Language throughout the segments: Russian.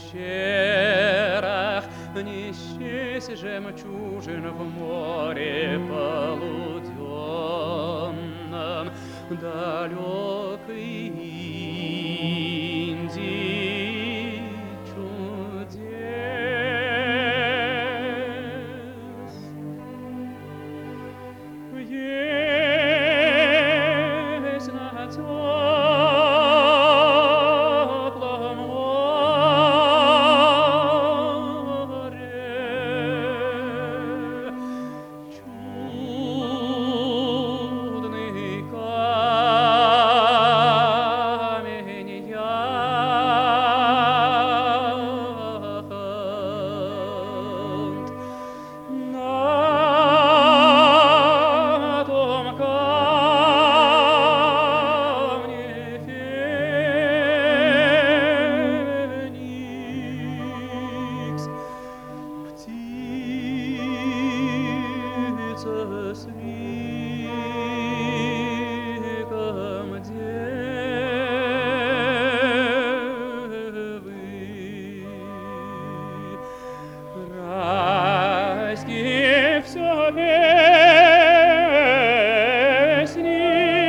пещерах, не счесть жемчужин в море полуденном, далекой Индии чудес. Есть на теплом море чудный камень яхонт. На том камне феникс, птица с ликом девы. Райские всё песни,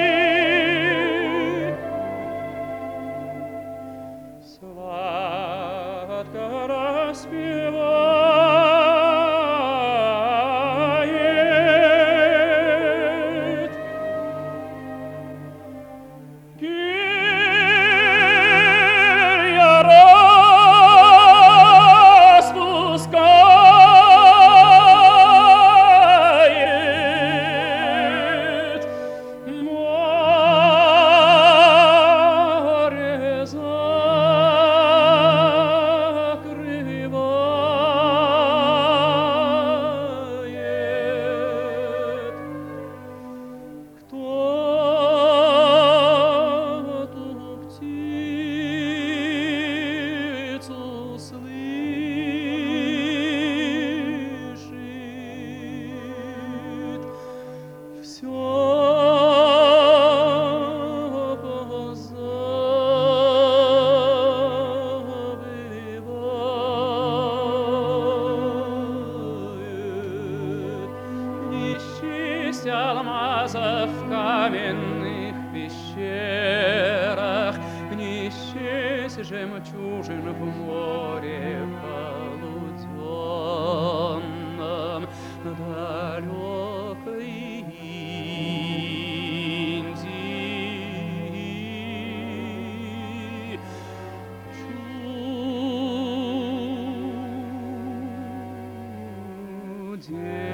сладко распевает. Перья распускает, море закрывает. Кто ту птицу слышит, всё позабывает. Не счесть алмазов в каменных пещерах, не счесть жемчужин в море полуденном, далекой Индии чудес.